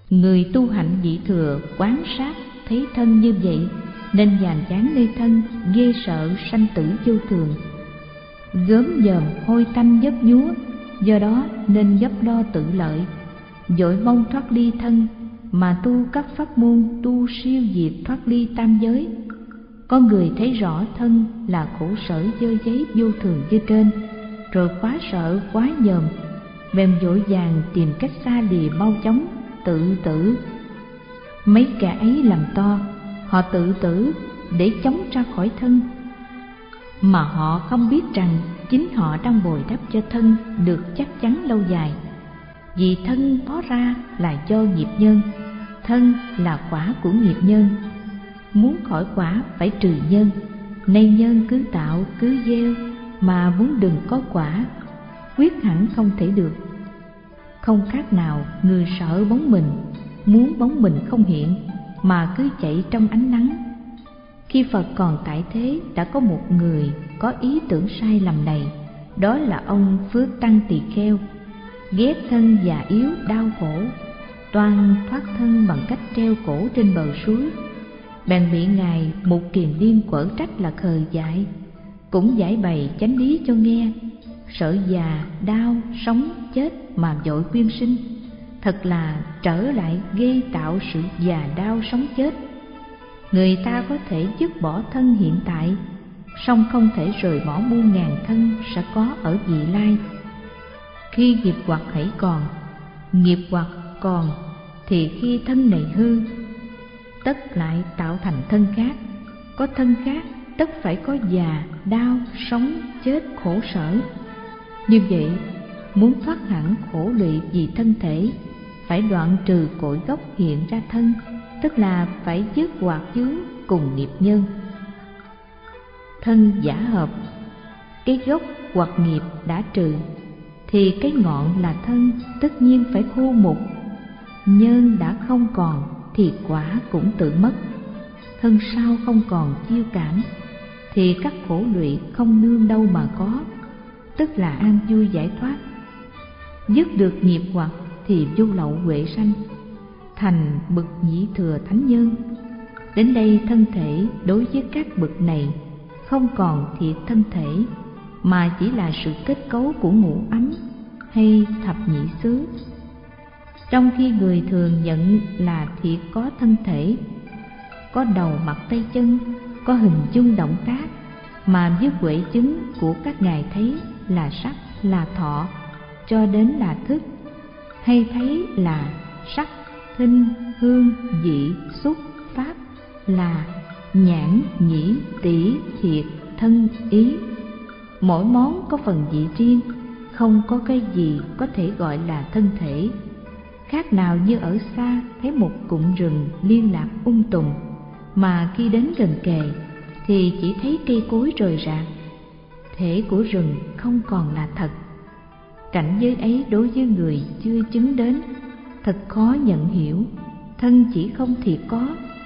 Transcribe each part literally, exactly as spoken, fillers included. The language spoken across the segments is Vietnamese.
Người tu hạnh nhị thừa quán sát thấy thân như vậy, nên nhàm chán nơi thân, ghê sợ sanh tử vô thường, gớm nhòm hôi tanh nhấp nhúa. Do đó nên gấp lo tự lợi, vội mong thoát ly thân, mà tu các pháp môn tu siêu diệt thoát ly tam giới. Có người thấy rõ thân là khổ sở dơ giấy vô thường như trên, rồi quá sợ quá nhòm, bèn vội vàng tìm cách xa lìa mau chóng, tự tử. Mấy kẻ ấy làm to, họ tự tử để chống ra khỏi thân, mà họ không biết rằng chính họ đang bồi đắp cho thân được chắc chắn lâu dài. Vì thân có ra là do nghiệp nhân, thân là quả của nghiệp nhân. Muốn khỏi quả phải trừ nhân, nay nhân cứ tạo cứ gieo, mà muốn đừng có quả, quyết hẳn không thể được. Không khác nào người sợ bóng mình, muốn bóng mình không hiện, mà cứ chạy trong ánh nắng. Khi Phật còn tại thế, đã có một người có ý tưởng sai lầm này, đó là ông Phước Tăng Tỳ Kheo. Ghét thân già yếu đau khổ, toan thoát thân bằng cách treo cổ trên bờ suối, bèn bị ngài Mục Kiền Liên quở trách là khờ dại. Cũng giải bày chánh lý cho nghe, sợ già đau sống chết mà vội quyên sinh, thật là trở lại gây tạo sự già đau sống chết. Người ta có thể dứt bỏ thân hiện tại, song không thể rời bỏ muôn ngàn thân sẽ có ở vị lai. Khi nghiệp hoặc hãy còn, nghiệp hoặc còn, thì khi thân này hư, tất lại tạo thành thân khác. Có thân khác, tất phải có già, đau, sống, chết, khổ sở. Như vậy, muốn thoát hẳn khổ lụy vì thân thể, phải đoạn trừ cội gốc hiện ra thân, tức là phải dứt hoặc chướng cùng nghiệp nhân. Thân giả hợp, cái gốc hoặc nghiệp đã trừ, thì cái ngọn là thân tất nhiên phải khô mục. Nhân đã không còn thì quả cũng tự mất. Thân sau không còn chiêu cảm, thì các khổ lụy không nương đâu mà có, tức là an vui giải thoát. Dứt được nghiệp hoặc thì vô lậu huệ sanh, thành bậc nhị thừa thánh nhân. Đến đây thân thể đối với các bậc này không còn thiệt thân thể, mà chỉ là sự kết cấu của ngũ ấm hay thập nhị xứ. Trong khi người thường nhận là thiệt có thân thể, có đầu mặt tay chân, có hình dung động tác, mà với huệ chứng của các ngài thấy là sắc, là thọ, cho đến là thức, hay thấy là sắc, thinh, hương, vị, xúc, pháp, là nhãn, nhĩ, tỷ, thiệt, thân, ý. Mỗi món có phần vị riêng, không có cái gì có thể gọi là thân thể. Khác nào như ở xa thấy một cụm rừng liên lạc um tùm, mà khi đến gần kề thì chỉ thấy cây cối rời rạc. Thể của rừng không còn là thật. Cảnh giới ấy đối với người chưa chứng đến thật khó nhận hiểu. Thân chỉ không thì có,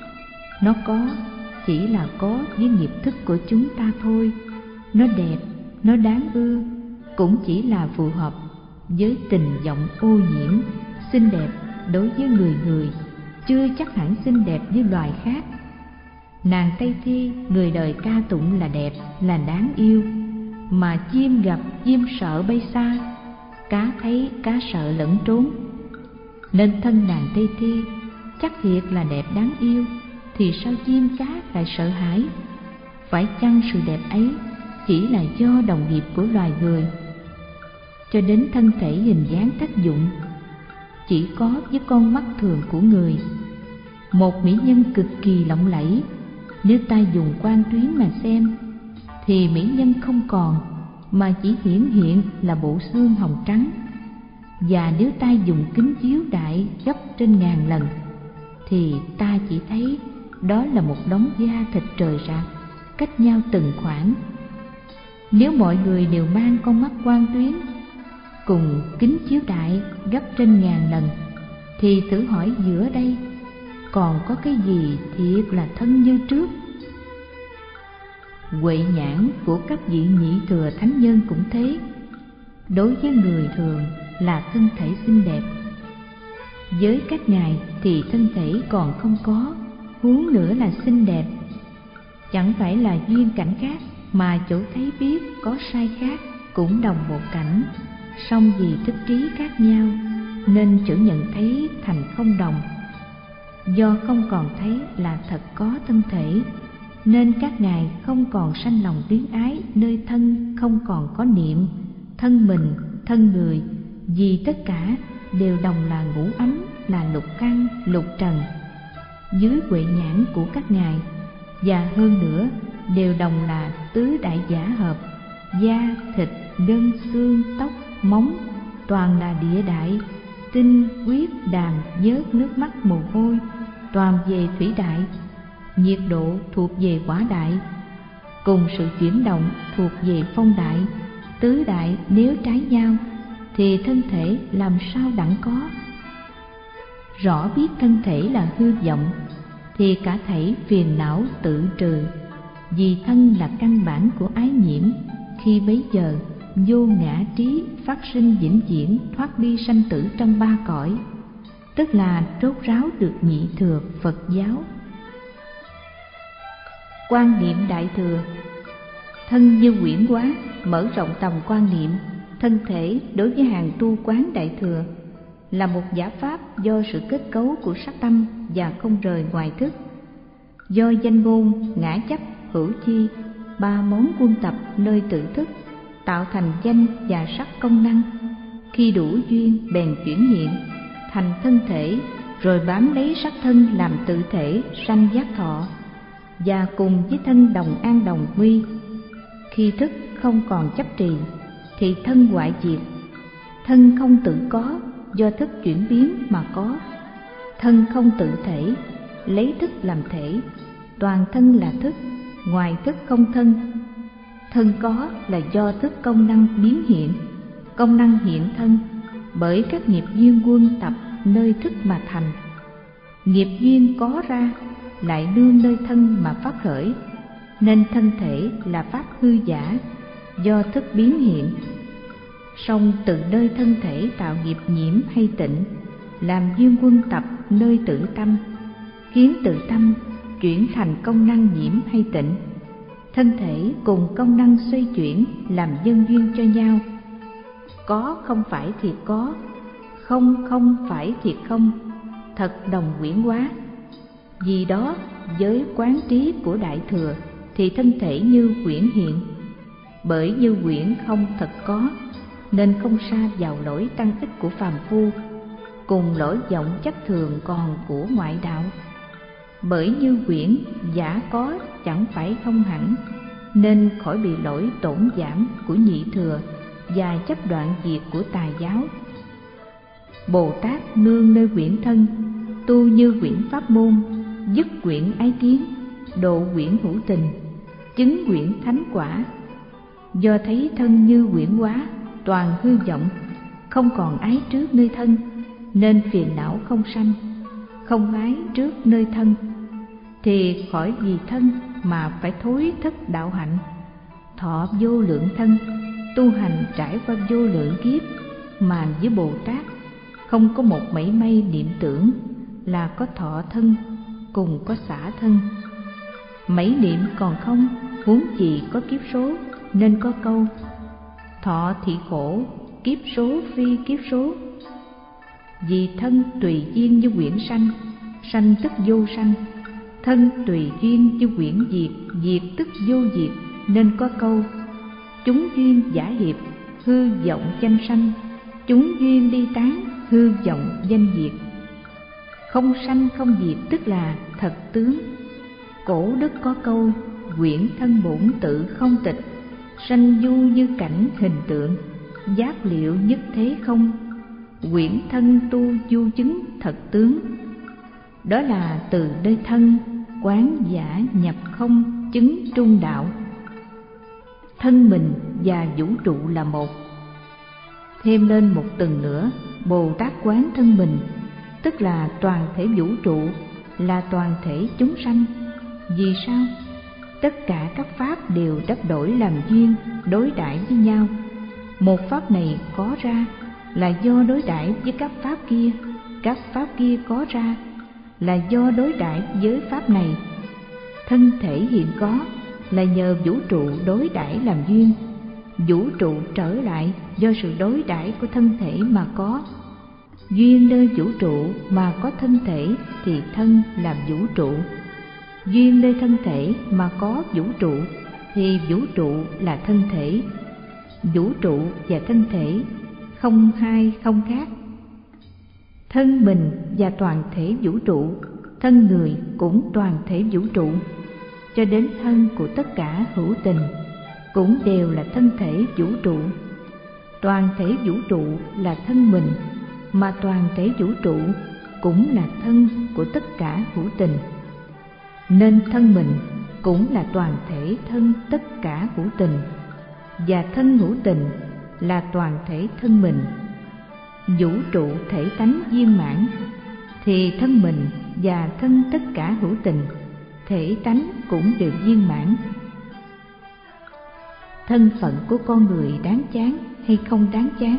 nó có chỉ là có với nghiệp thức của chúng ta thôi. Nó đẹp, nó đáng ưa, cũng chỉ là phù hợp với tình vọng ô nhiễm. Xinh đẹp đối với người người, chưa chắc hẳn xinh đẹp như loài khác. Nàng Tây Thi người đời ca tụng là đẹp, là đáng yêu, mà chim gặp chim sợ bay xa, cá thấy cá sợ lẫn trốn. Nên thân nàng Tây Thi chắc thiệt là đẹp đáng yêu, thì sao chim cá lại sợ hãi? Phải chăng sự đẹp ấy chỉ là do đồng nghiệp của loài người? Cho đến thân thể hình dáng tác dụng chỉ có với con mắt thường của người. Một mỹ nhân cực kỳ lộng lẫy, nếu ta dùng quan tuyến mà xem thì mỹ nhân không còn, mà chỉ hiển hiện là bộ xương hồng trắng. Và nếu ta dùng kính chiếu đại gấp trên ngàn lần thì ta chỉ thấy đó là một đống da thịt rời rạc, cách nhau từng khoảng. Nếu mọi người đều mang con mắt quan tuyến cùng kính chiếu đại gấp trên ngàn lần, thì thử hỏi giữa đây còn có cái gì thiệt là thân như trước? Huệ nhãn của các vị nhị thừa thánh nhân cũng thế. Đối với người thường là thân thể xinh đẹp, Với các ngài thì thân thể còn không có, huống nữa là xinh đẹp. Chẳng phải là duyên cảnh khác, mà chỗ thấy biết có sai khác, cũng đồng một cảnh, song vì thức trí khác nhau nên chỗ nhận thấy thành không đồng. Do không còn thấy là thật có thân thể, nên các ngài không còn sanh lòng luyến ái nơi thân, không còn có niệm thân mình, thân người, vì tất cả đều đồng là ngũ ấm, là lục căn, lục trần dưới huệ nhãn của các ngài, và hơn nữa đều đồng là tứ đại giả hợp, da, thịt, gân, xương, tóc, móng, toàn là địa đại, tinh, huyết, đàm, nhớt, nước mắt, mồ hôi, toàn về thủy đại, nhiệt độ thuộc về hỏa đại, cùng sự chuyển động thuộc về phong đại. Tứ đại nếu trái nhau thì thân thể làm sao đặng có? Rõ biết thân thể là hư vọng thì cả thảy phiền não tự trừ, vì thân là căn bản của ái nhiễm. Khi bấy giờ vô ngã trí phát sinh vĩnh viễn, thoát đi sanh tử trong ba cõi, tức là rốt ráo được nhị thừa Phật giáo. Quan niệm đại thừa. Thân như quyển hóa, mở rộng tầm quan niệm. Thân thể đối với hàng tu quán đại thừa là một giả pháp do sự kết cấu của sắc tâm và không rời ngoài thức. Do danh ngôn, ngã chấp, hữu chi, ba món quân tập nơi tự thức tạo thành danh và sắc công năng. Khi đủ duyên bèn chuyển hiện thành thân thể, rồi bám lấy sắc thân làm tự thể sanh giác thọ, và cùng với thân đồng an đồng nguy. Khi thức không còn chấp trì thì thân hoại diệt. Thân không tự có, do thức chuyển biến mà có. Thân không tự thể, lấy thức làm thể. Toàn thân là thức, ngoài thức không thân. Thân có là do thức công năng biến hiện, công năng hiện thân, bởi các nghiệp duyên quân tập nơi thức mà thành. Nghiệp duyên có ra lại nương nơi thân mà phát khởi, nên thân thể là pháp hư giả, do thức biến hiện. Song từ nơi thân thể tạo nghiệp nhiễm hay tịnh, làm duyên quân tập nơi tự tâm, khiến tự tâm chuyển thành công năng nhiễm hay tịnh. Thân thể cùng công năng xoay chuyển làm nhân duyên cho nhau. Có không phải thì có, không không phải thì không, thật đồng quyển hóa. Vì đó với quán trí của đại thừa thì thân thể như quyển hiện. Bởi như quyển không thật có, nên không sa vào lỗi tăng ích của phàm phu, cùng lỗi vọng chấp thường còn của ngoại đạo. Bởi như quyển giả có chẳng phải không hẳn, nên khỏi bị lỗi tổn giảm của nhị thừa và chấp đoạn diệt của tà giáo. Bồ Tát nương nơi quyển thân, tu như quyển pháp môn, dứt quyển ái kiến, độ quyển hữu tình, chứng quyển thánh quả. Do thấy thân như quyển hóa, toàn hư vọng, không còn ái trước nơi thân, nên phiền não không sanh. Không ái trước nơi thân thì khỏi vì thân mà phải thối thất đạo hạnh. Thọ vô lượng thân, tu hành trải qua vô lượng kiếp, mà với Bồ Tát không có một mảy may niệm tưởng là có thọ thân, cùng có xả thân. Mảy niệm còn không, huống chi có kiếp số, nên có câu thọ thị khổ, kiếp số phi kiếp số. Vì thân tùy duyên như quyển sanh, sanh tức vô sanh. Thân tùy duyên như quyển diệt, diệt tức vô diệt, nên có câu chúng duyên giả hiệp, hư vọng danh sanh. Chúng duyên ly tán, hư vọng danh diệt. Không sanh không diệt tức là thật tướng. Cổ đức có câu quyển thân bổn tự không tịch, sanh du như cảnh hình tượng, giác liệu nhất thế không. Quyển thân tu du chứng thật tướng. Đó là từ nơi thân quán giả nhập không, chứng trung đạo. Thân mình và vũ trụ là một. Thêm lên một tầng nữa, Bồ Tát quán thân mình, tức là toàn thể vũ trụ, là toàn thể chúng sanh. Vì sao? Tất cả các pháp đều đắp đổi làm duyên, đối đãi với nhau. Một pháp này có ra là do đối đãi với các pháp kia, các pháp kia có ra là do đối đãi với pháp này. Thân thể hiện có là nhờ vũ trụ đối đãi làm duyên. Vũ trụ trở lại do sự đối đãi của thân thể mà có. Duyên nơi vũ trụ mà có thân thể thì thân làm vũ trụ. Duyên nơi thân thể mà có vũ trụ thì vũ trụ là thân thể. Vũ trụ và thân thể không hai không khác. Thân mình và toàn thể vũ trụ, thân người cũng toàn thể vũ trụ, cho đến thân của tất cả hữu tình cũng đều là thân thể vũ trụ. Toàn thể vũ trụ là thân mình, mà toàn thể vũ trụ cũng là thân của tất cả hữu tình, nên thân mình cũng là toàn thể thân tất cả hữu tình, và thân hữu tình là toàn thể thân mình. Vũ trụ thể tánh viên mãn thì thân mình và thân tất cả hữu tình thể tánh cũng đều viên mãn. Thân phận của con người đáng chán hay không đáng chán?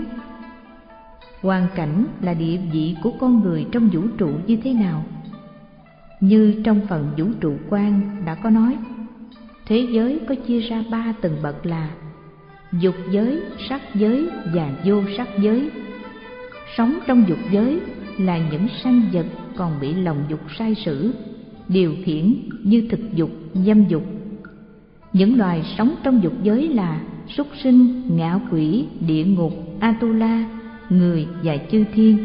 Hoàn cảnh là địa vị của con người trong vũ trụ như thế nào? Như trong phần vũ trụ quan đã có nói, thế giới có chia ra ba tầng bậc là dục giới, sắc giới và vô sắc giới. Sống trong dục giới là những sanh vật còn bị lòng dục sai sử, điều khiển như thực dục, dâm dục. Những loài sống trong dục giới là súc sinh, ngạ quỷ, địa ngục, Atula, người và chư thiên.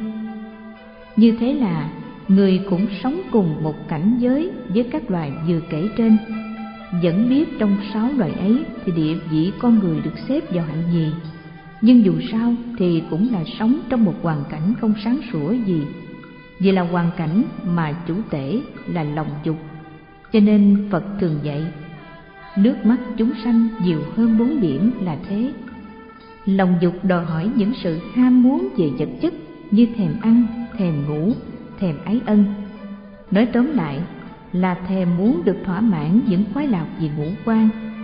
Như thế là người cũng sống cùng một cảnh giới với các loài vừa kể trên. Vẫn biết trong sáu loài ấy thì địa vị con người được xếp vào hạng gì, nhưng dù sao thì cũng là sống trong một hoàn cảnh không sáng sủa gì, vì là hoàn cảnh mà chủ tể là lòng dục. Cho nên Phật thường dạy, nước mắt chúng sanh nhiều hơn bốn biển là thế. Lòng dục đòi hỏi những sự ham muốn về vật chất như thèm ăn, thèm ngủ, thèm ái ân. Nói tóm lại là thèm muốn được thỏa mãn những khoái lạc về ngũ quan.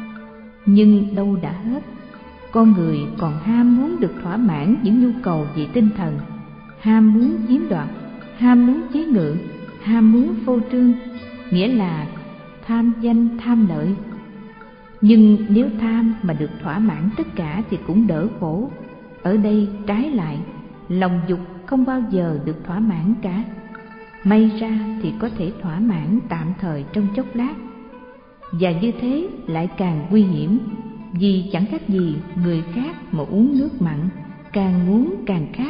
Nhưng đâu đã hết, con người còn ham muốn được thỏa mãn những nhu cầu về tinh thần, ham muốn chiếm đoạt, ham muốn chế ngự, ham muốn phô trương, nghĩa là tham danh tham lợi. Nhưng nếu tham mà được thỏa mãn tất cả thì cũng đỡ khổ. Ở đây trái lại, lòng dục không bao giờ được thỏa mãn cả. May ra thì có thể thỏa mãn tạm thời trong chốc lát, và như thế lại càng nguy hiểm, vì chẳng khác gì người khác mà uống nước mặn, càng uống càng khát.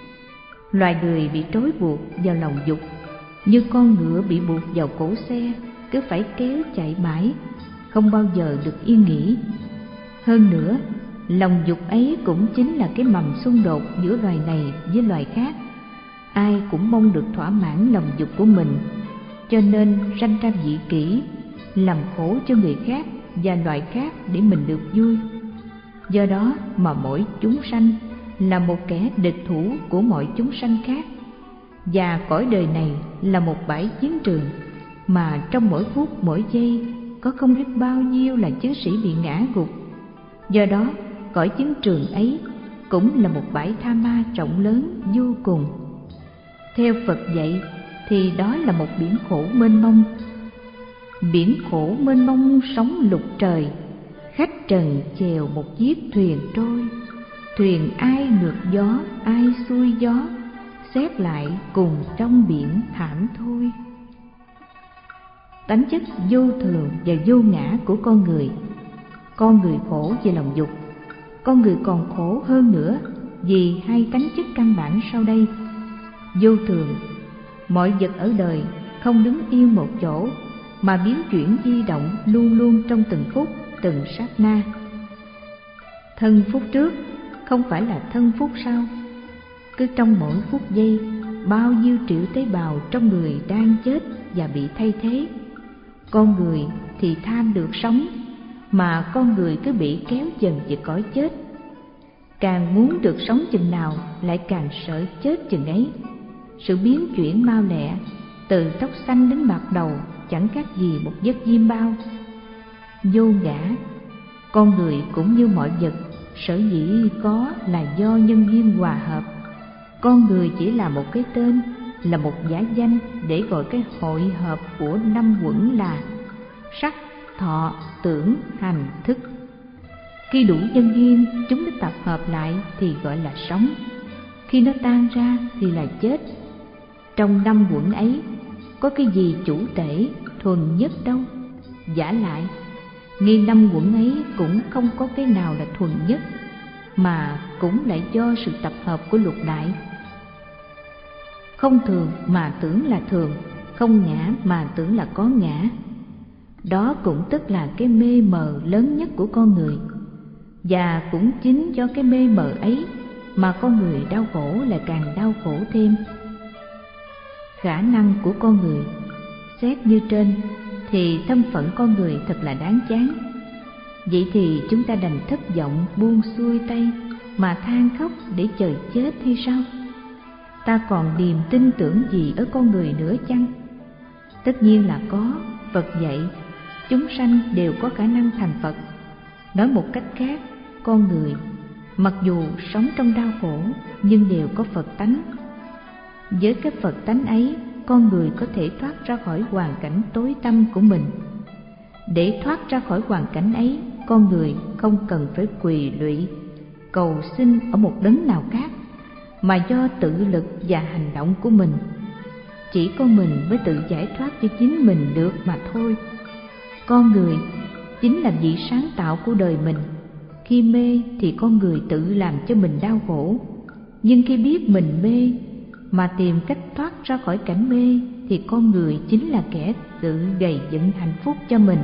Loài người bị trói buộc vào lòng dục, như con ngựa bị buộc vào cổ xe, cứ phải kéo chạy mãi, không bao giờ được yên nghỉ. Hơn nữa, lòng dục ấy cũng chính là cái mầm xung đột giữa loài này với loài khác. Ai cũng mong được thỏa mãn lòng dục của mình, cho nên sanh ra dị kỷ, làm khổ cho người khác và loài khác để mình được vui. Do đó mà mỗi chúng sanh là một kẻ địch thủ của mọi chúng sanh khác, và cõi đời này là một bãi chiến trường mà trong mỗi phút mỗi giây có không biết bao nhiêu là chiến sĩ bị ngã gục. Do đó cõi chiến trường ấy cũng là một bãi tha ma rộng lớn vô cùng. Theo Phật dạy thì đó là một biển khổ mênh mông. Biển khổ mênh mông sóng lục trời, khách trần chèo một chiếc thuyền trôi. Thuyền ai ngược gió, ai xuôi gió, xét lại cùng trong biển thảm thôi. Tánh chất vô thường và vô ngã của con người. Con người khổ vì lòng dục, con người còn khổ hơn nữa vì hai tánh chất căn bản sau đây. Vô thường, mọi vật ở đời không đứng yên một chỗ, mà biến chuyển di động luôn luôn trong từng phút, từng sát na. Thân phút trước không phải là thân phút sau. Cứ trong mỗi phút giây, bao nhiêu triệu tế bào trong người đang chết và bị thay thế. Con người thì tham được sống, mà con người cứ bị kéo dần về cõi chết. Càng muốn được sống chừng nào lại càng sợ chết chừng ấy. Sự biến chuyển mau lẹ, từ tóc xanh đến bạc đầu chẳng khác gì một giấc diêm bao. Vô ngã, con người cũng như mọi vật, sở dĩ có là do nhân duyên hòa hợp. Con người chỉ là một cái tên, là một giả danh để gọi cái hội hợp của năm uẩn là sắc, thọ, tưởng, hành, thức. Khi đủ nhân duyên chúng nó tập hợp lại thì gọi là sống, khi nó tan ra thì là chết. Trong năm uẩn ấy có cái gì chủ tể thuần nhất đâu. Vả lại, ngay năm uẩn ấy cũng không có cái nào là thuần nhất, mà cũng lại do sự tập hợp của lục đại. Không thường mà tưởng là thường, không ngã mà tưởng là có ngã. Đó cũng tức là cái mê mờ lớn nhất của con người. Và cũng chính do cái mê mờ ấy mà con người đau khổ lại càng đau khổ thêm. Khả năng của con người, xét như trên, thì thân phận con người thật là đáng chán. Vậy thì chúng ta đành thất vọng buông xuôi tay mà than khóc để chờ chết hay sao? Ta còn điềm tin tưởng gì ở con người nữa chăng? Tất nhiên là có. Phật dạy chúng sanh đều có khả năng thành Phật. Nói một cách khác, con người mặc dù sống trong đau khổ nhưng đều có Phật tánh. Với cái Phật tánh ấy, con người có thể thoát ra khỏi hoàn cảnh tối tăm của mình. Để thoát ra khỏi hoàn cảnh ấy, con người không cần phải quỳ lụy cầu xin ở một đấng nào khác, mà do tự lực và hành động của mình. Chỉ có mình mới tự giải thoát cho chính mình được mà thôi. Con người chính là vị sáng tạo của đời mình. Khi mê thì con người tự làm cho mình đau khổ, nhưng khi biết mình mê mà tìm cách thoát ra khỏi cảnh mê thì con người chính là kẻ tự gầy dựng hạnh phúc cho mình.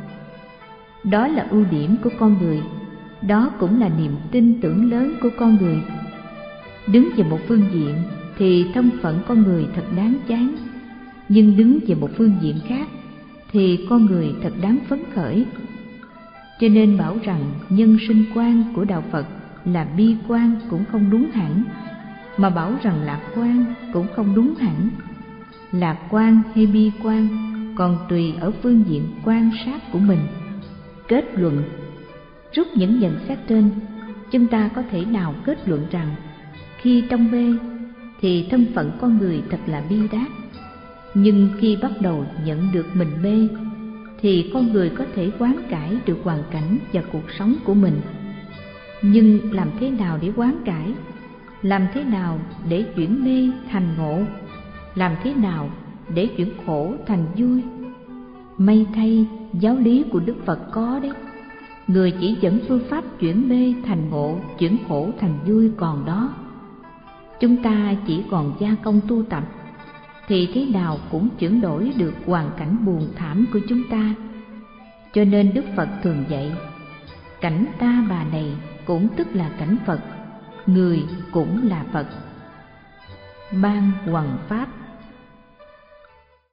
Đó là ưu điểm của con người, đó cũng là niềm tin tưởng lớn của con người. Đứng về một phương diện thì thân phận con người thật đáng chán, nhưng đứng về một phương diện khác thì con người thật đáng phấn khởi. Cho nên bảo rằng nhân sinh quan của đạo Phật là bi quan cũng không đúng hẳn, mà bảo rằng lạc quan cũng không đúng hẳn. Lạc quan hay bi quan còn tùy ở phương diện quan sát của mình. Kết luận: rút những nhận xét trên, chúng ta có thể nào kết luận rằng khi trong mê thì thân phận con người thật là bi đát, nhưng khi bắt đầu nhận được mình mê thì con người có thể hoán cải được hoàn cảnh và cuộc sống của mình. Nhưng làm thế nào để hoán cải? Làm thế nào để chuyển mê thành ngộ? Làm thế nào để chuyển khổ thành vui? May thay, giáo lý của Đức Phật có đấy. Người chỉ dẫn phương pháp chuyển mê thành ngộ, chuyển khổ thành vui còn đó. Chúng ta chỉ còn gia công tu tập thì thế nào cũng chuyển đổi được hoàn cảnh buồn thảm của chúng ta. Cho nên Đức Phật thường dạy, cảnh ta bà này cũng tức là cảnh Phật, người cũng là Phật. Ban hoằng pháp